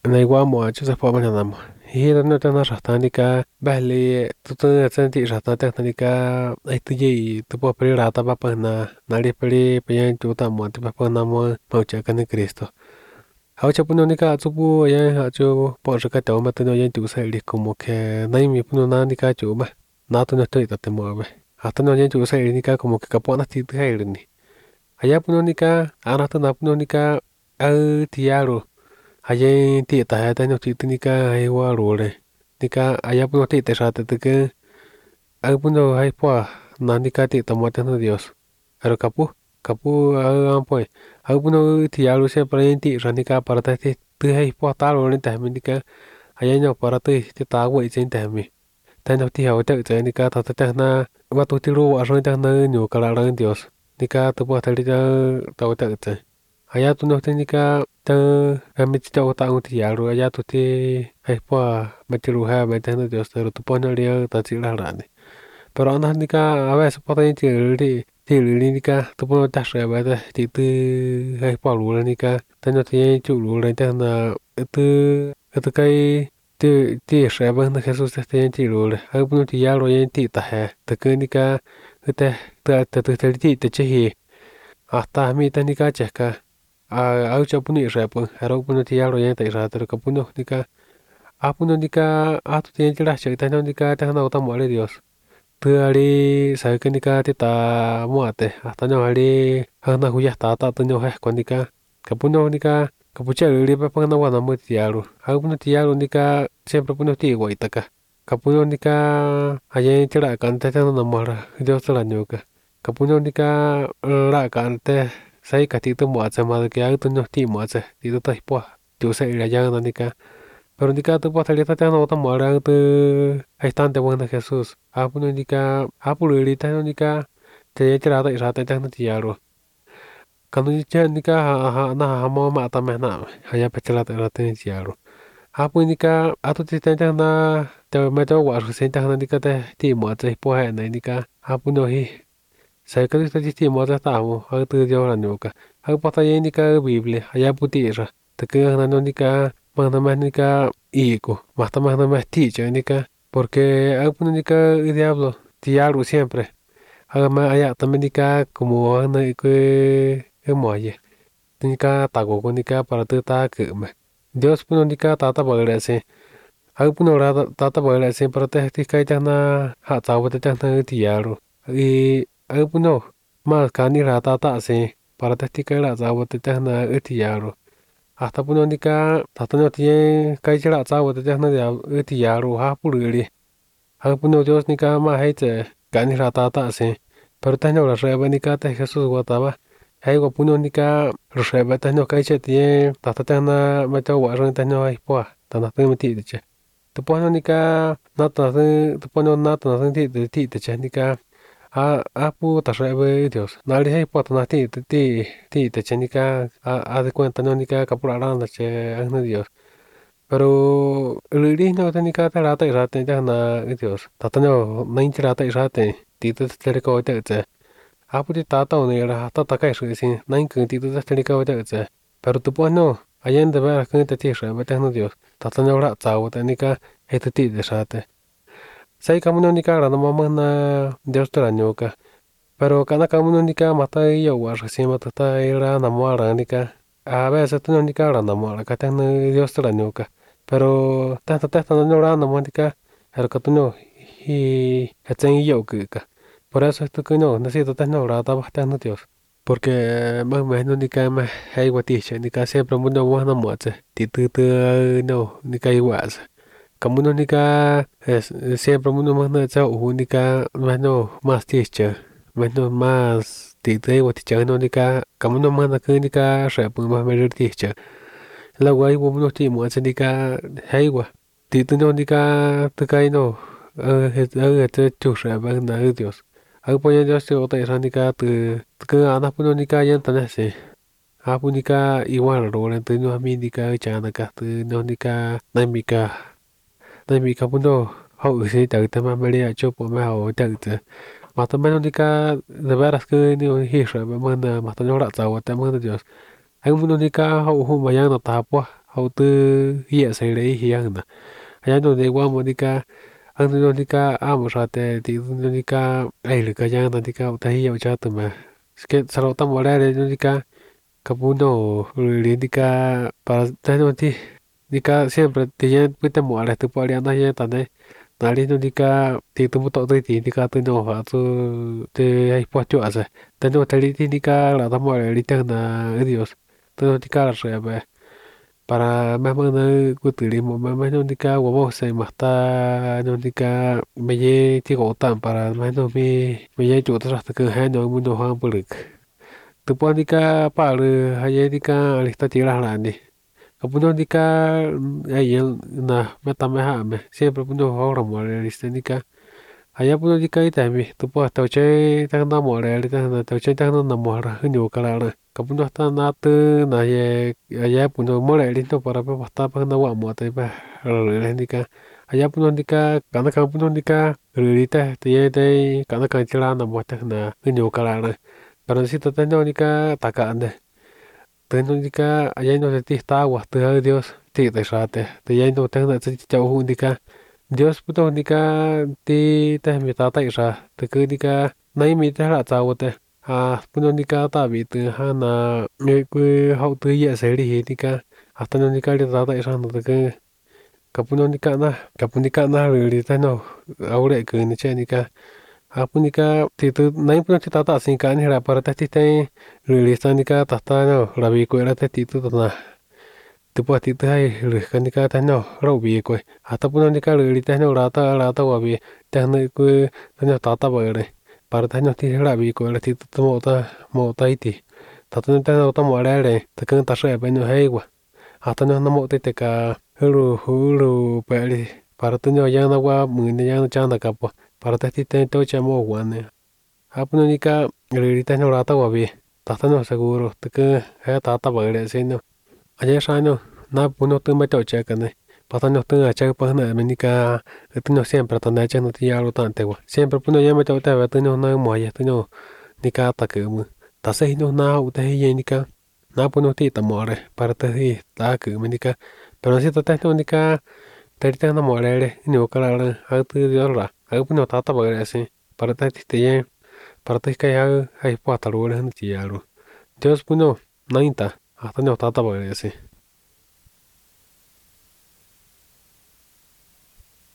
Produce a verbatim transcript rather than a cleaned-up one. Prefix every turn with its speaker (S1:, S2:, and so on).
S1: na igual mo chu sa po man na mo hi da no ta na rasta ni ka ba le tu tu ta ti rasta ta ni ka ai tu ji tu po pri rata pa pa na na ri pri pa yan tu ta mo ti pa pa na mo mo cha ka ni Cristo hau cha puno ni ka chu pu ya ha chu po sa ka to ma tu no yan tu sa ri como que nai mi puno na ni ka chu ma na tu no te ta te mo ba hasta no yan tu sa ri ni ka como que ka po na ti tu hai ri ni allá puno ni ka ana ta na puno ni ka al ti aro Ayer ti ta ta no ti ni ka ai wa ro le ni ka aya puno ti te sa te te ke ai puno ai po na ni ka ti ta mo te no Dios aro kapu kapu ai po ai puno ti aro se pra ti ra ni ka para ta ti tu ai po ta ro ni ta mi ni ka aya no para ti ti ta wo i chen ta mi ta no ti ha te te ni ka ta ta na wa tu ti ro wa ro ta na nyu ka la ra Dios ni ka tu po ta ri ta ta ta te Allá tu no técnica ta a mi ta ta un tiaro allá tu te ai po me ti ruha me te no Dios pero tu pone ria ta ti la rane pero anda nika a veces po ta ti ri ti ri nika tu pone ta se ba ta ti tu ai po lu nika ta no ti chu lu ren ta na tu tu kai ti ti se ba na Jesús te ti lu le ai po ti ya lo yen ti ta he ta ke nika te ta ta tu te ti te che hi hasta mi ta nika checa a au cha puni ra pu aro puno ti aro yen ta ra ta ka puno nika a puno nika a tu tien ti ra cha ta no nika ta na ta mo le Dios tu ari sa ke nika ti ta mo ate hasta no ari ha na hu ya ta ta tu no ha con nika ka puno nika ka pu cha ri pa pa na wa na mo ti aro a puno ti aro nika siempre puno ti wa ita ka ka puno nika a yen ti ra kan ta ta no mo ra Dios ta la no ka ka puno nika ra kan te sai ka ti tu mo cha ma ke ai tu no ti mo cha ti tu tai po tu sai ra ya na ni ka pero ni ka tu po ta ta no ta mo ra tu ai tan de bueno Jesús a pu no ni ka a pu ri ta no ni ka te ya tra ta ra ta ta no ti ya ro ka no ni cha ni ka ha na ha mo ma ta me na ha ya pe cha ta ra ta ni ya ro a pu ni ka a tu ti ta ta na te me to wa ru se ta na ni ka te ti mo cha po ha na ni ka a pu no hi sai ka ta ti ti mo ta ta mo ha tu yo ra no ka ha pa ta ye ni ka Biblia ha ya pu ti ra te ka na no ni ka ma na ma ni ka i ko ma ta ma na ma ti cha ni ka porque ha pu ni ka el diablo ti ya ru siempre ha ma ya ta me ni ka como na que e mo ye ni ka ta go ko ni ka para tu ta que me Dios pu ni ka ta ta ba re se ha pu no ra ta ta ba re se para te ti ka ta na ha ta wa te ta na ti ya ru y ai pu no ma ka ni ra ta ta se para te ti ka ra za wa te ta na e ti ya ru hasta pu no ni ka ta ta no ti ka chi ra za wa te ta na ya e ti ya ru ha pu ri ha pu no Dios ni ka ma hai te ka ni ra ta ta se pero ta no ra re ba ni ka te Jesús wa ta ba hai wa pu no ni ka re ba ta no ka che ti ta ta ta na ma ta wa ro ta no ai po ta na te mi ti de che tu po no ni ka na ta tu po no na ta na ti de ti de che ni ka a a pu ta re ba Dios na ri hai po ta na ti ti ti de che ni ka a a de cuenta no ni ka ka pu ra na che an na Dios pero ri no ta ni ka ta ra ta ra te ta na Dios ta ta no na in ra ta ra te ti te te re ko te che a pu ti ta ta no ra ta ta kai shi sin na in ku ti te te re ko te che pero tu po no ayen de ver que te ti re ba te no Dios ta ta no ra ta wa te ni ka e te ti de ra te sai ka mo no ni ka ra no ma na Dios te ra no ka pero kana ka mo no ni ka ma ta yo wa si ma ta ta ra na mo ra ni ka a veces tu no ni ka ra na mo ra ka te no Dios te ra no ka pero ta ta ta no ra na mo ni ka er ka tu no y e chen yo que ka por eso esto que no necesito te no ra ta ba te no Dios porque más más no ni ka ma hay guati che ni ka siempre mundo mo na mo che ti tu tu no ni ka igual como no ni ka es siempre mundo más na cha u ni ka más no más ti che más no más ti te guati che no ni ka como no más na que ni ka re pu más me ti che la guay wo no ti mo che ni ka hay gua ti tu no ni ka tu kai no eh eh te chu re ba na Dios ai po ya Dios te o te ra ni ka tu que ana pu no ni ka yan ta na se a pu ni ka igual ro ren tu no mi ni ka cha na ka tu no ni ka na mi ka na mi ka pu no hậu se ta ta ma me ya cho po ma ho ta ta ma ta me no ni ka de veras que ni hi re ba ma na ma ta no ra ta wa ta ma Dios ai pu no ni ka hậu hu ma ya no ta po hậu tư hiện xảy đấy hiện nè hay nó để qua một đi ca anh nó đi ca à một sao thì thì nó đi ca ai được cái giang nó đi ca tại hiểu cho tụi mà cái sau tâm vào đây nó đi ca kapuno liền đi ca para tay nó thì đi ca siempre te ya puta mo ala tu pali anda ya tane nari no di ca ti tu to to ti di ca tu no ha tu te ai po chu asa te no te li ti di ca la ta mo li ta na dios tu no di ca la re ba para más más no kuturismo más más no di ca wo mo se ma ta no di ca me ye ti go tan para más no me me ye chu tra ta ka ha no mu no ha pu lik tu po di ca pa le ha ye di ca li ta ti la la ni Kemudian jika eh, yang nah mata meha me siempre puno ahora mo realista nika allá puno jika ita mi tu po tau che tang na mo realista na tau che tang na mo ra hñu kala na kemudian hasta na tu na ye allá puno mo realista para pa hasta pa na wa mo te pa realista nika allá puno jika kana kan puno jika realista te ye te kana kan chila na mo te na hñu kala na pero si te tengo nika taka ande tengo nika allá no te está agua te da Dios ti te rate te ya no tengo te chau hu nika Dios puto nika ti te mi ta tai ra te ku nika nai mi te ra chau te a puno nika ta bi te ha na me ku hau tu ye se ri nika hasta no nika ri ta tai ra no te ku ka puno nika na ka puno nika na ri ri te no aure ku ni che nika Apunika titu nai puna tita ta sin kan hera para ta tita release nika ta ta no rabi ko era ta titu ta tu pa titu hai re kan nika ta no ro bi ko ata puna nika re ta no ra ta ra ta wa bi ta no ko ta no ta ta ba re para ta no ti ra bi ko era titu ta mo ta mo ta iti ta ta ta no ta mo re re ta kan ta re ba no hai wa ata no na mo te te ka ru hu ru pa ri para tu no ya na wa mu ni ya no cha na ka po para ta ti te to cha mo wa ne apuno nika re ta no ra ta wa bi ta ta no seguro te ka ha ta ta ba re se no aye sa no na puno tu ma to cha ka ne pa ta no tu a cha pa na me nika tu no siempre ta na cha no ti ya lo tan te wa siempre puno ya me to ta va tu no na mo ya tu no nika ta ke mu ta se no na u te ye nika na puno ti ta mo re para ta hi ta ke me nika pero si ta ta no nika te ta na mo re re ni o kala ra ha tu yo ra ha puno ta ta ba re se para ta ti te ye para ta ka ya ai pa ta ro re ni ti ya ro Dios puno na inta hasta no ta ta ba re se